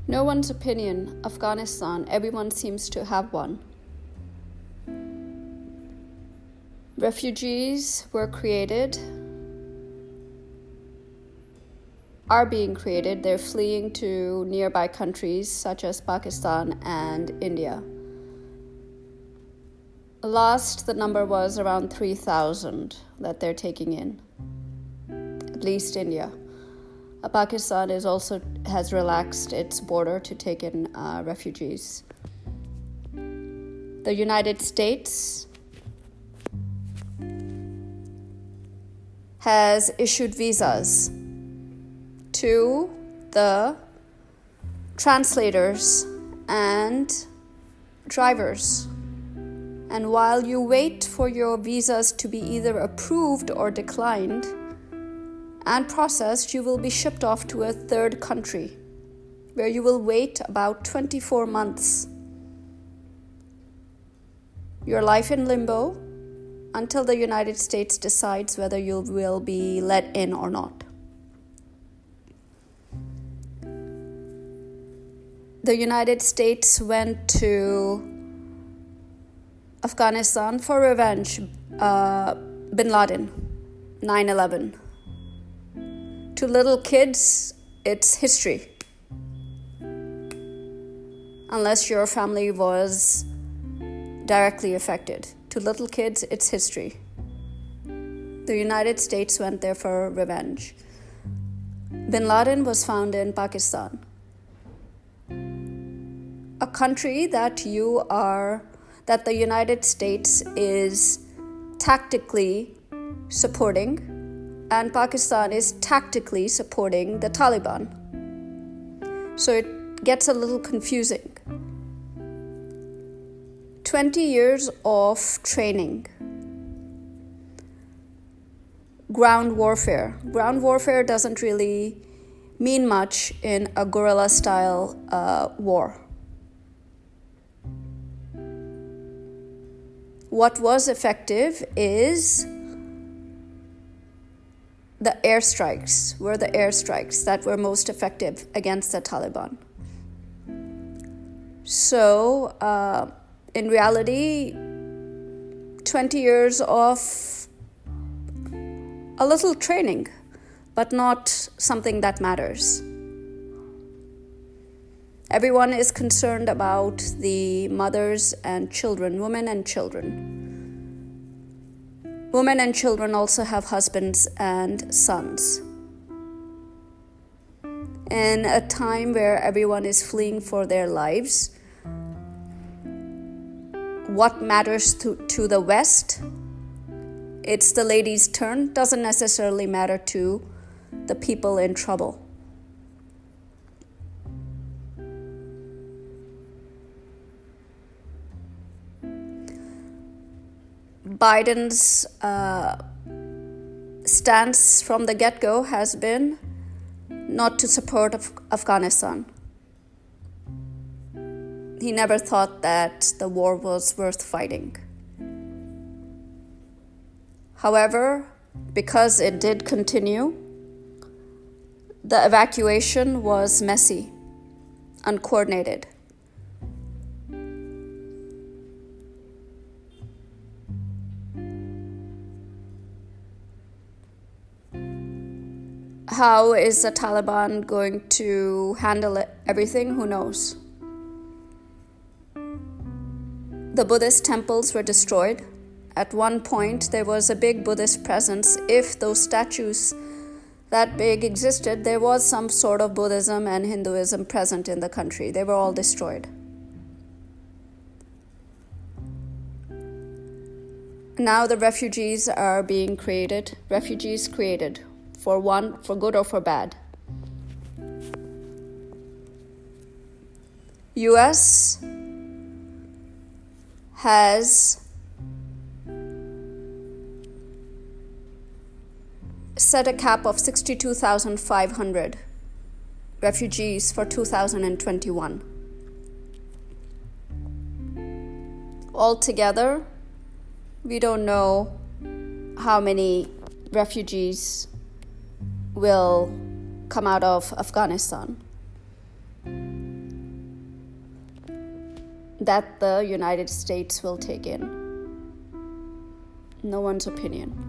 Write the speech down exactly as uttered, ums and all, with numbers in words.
No one's opinion, Afghanistan, everyone seems to have one. Refugees were created, are being created. They're fleeing to nearby countries such as Pakistan and India. Last, the number was around three thousand that they're taking in, at least India. Uh, Pakistan is also has relaxed its border to take in uh, refugees. The United States has issued visas to the translators and drivers. And while you wait for your visas to be either approved or declined and processed, you will be shipped off to a third country where you will wait about twenty-four months. Your life in limbo until the United States decides whether you will be let in or not. The United States went to Afghanistan for revenge, uh, Bin Laden, nine eleven. To little kids, it's history. Unless your family was directly affected. To little kids, it's history. The United States went there for revenge. Bin Laden was found in Pakistan, a country that you are, that the United States is tactically supporting, and Pakistan is tactically supporting the Taliban. So it gets a little confusing. twenty years of training. Ground warfare. Ground warfare doesn't really mean much in a guerrilla-style uh, war. What was effective is the airstrikes, were the airstrikes that were most effective against the Taliban. So, uh, in reality, twenty years of a little training, but not something that matters. Everyone is concerned about the mothers and children, women and children. Women and children also have husbands and sons. In a time where everyone is fleeing for their lives, what matters to, to the West? It's the lady's turn, doesn't necessarily matter to the people in trouble. Biden's uh, stance from the get-go has been not to support Af- Afghanistan. He never thought that the war was worth fighting. However, because it did continue, the evacuation was messy, uncoordinated. How is the Taliban going to handle it, everything? Who knows? The Buddhist temples were destroyed. At one point, there was a big Buddhist presence. If those statues that big existed, there was some sort of Buddhism and Hinduism present in the country. They were all destroyed. Now the refugees are being created. Refugees created. For one, for good or for bad. U S has set a cap of sixty-two thousand five hundred refugees for two thousand twenty-one. Altogether, we don't know how many refugees will come out of Afghanistan. that the United States will take in. No one's opinion.